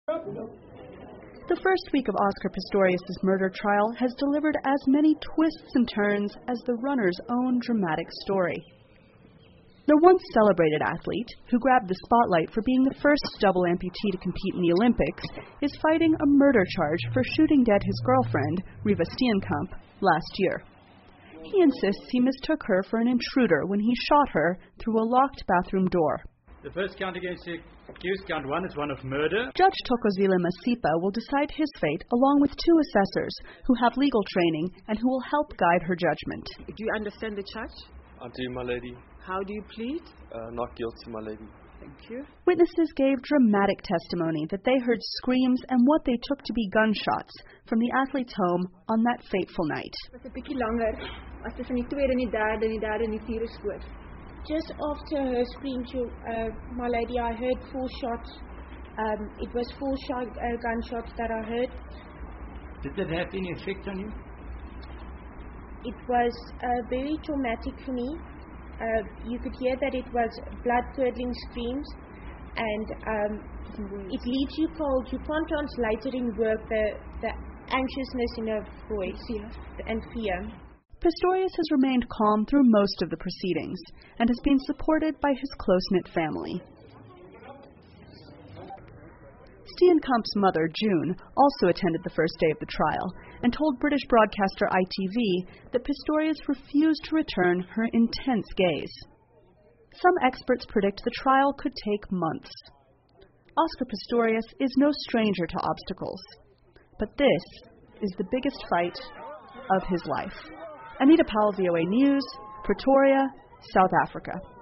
The first week of Oscar Pistorius' murder trial has delivered as many twists and turns as the runner's own dramatic story. The once celebrated athlete, who grabbed the spotlight for being the first double amputee to compete in the Olympics, is fighting a murder charge for shooting dead his girlfriend, Reeva Steenkamp, last year. He insists he mistook her for an intruder when he shot her through a locked bathroom door. The first count against the accused, count 1, is one of murder. Judge Thokozile Masipa will decide his fate along with 2 assessors who have legal training and who will help guide her judgment. Do you understand the charge? I do, my lady. How do you plead? Not guilty, my lady. Thank you. Witnesses gave dramatic testimony that they heard screams and what they took to be gunshots from the athlete's home on that fateful night. Het was 'n bietjie langer as tussen die tweede en die derde en die derde en die vierde skoot. Just after her scream, my lady, I heard 4 shots. It was 4 gunshots that I heard. Did that have any effect on you? It was very traumatic for me. You could hear that it was blood-curdling screams, and it leaves you cold. You can't translate it in work, the anxiousness in her voice and fear. Pistorius has remained calm through most of the proceedings and has been supported by his close-knit family. Steenkamp's mother, June, also attended the first day of the trial and told British broadcaster ITV that Pistorius refused to return her intense gaze. Some experts predict the trial could take months. Oscar Pistorius is no stranger to obstacles, but this is the biggest fight of his life. Anita Powell, VOA News, Pretoria, South Africa.